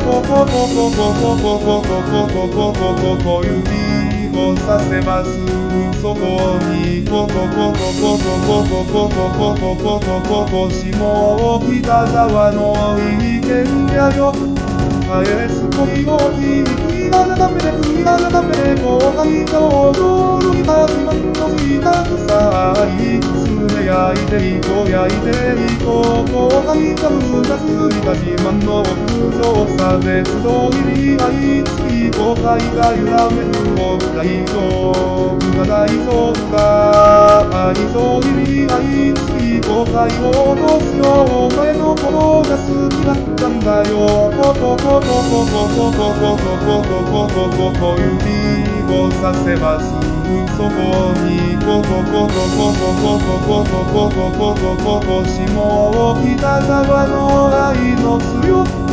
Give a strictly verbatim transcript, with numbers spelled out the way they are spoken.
こここここここここここここ指をさせますそこにこここここここここここここここ下北沢のいい剣やよ返す恋をに悔い改め悔い改め後輩と驚いた自慢のしたくさい爪焼いていこう焼いていこう後輩がうなずいた自慢の屋上差別同意愛つい後輩が揺らめくを大丈夫か大丈夫か愛情入り愛つい後輩をどうしようお前のことが好きだったんだよこここここここここここここここ指をさせますそこにこここここここここここここここ下北沢の愛の強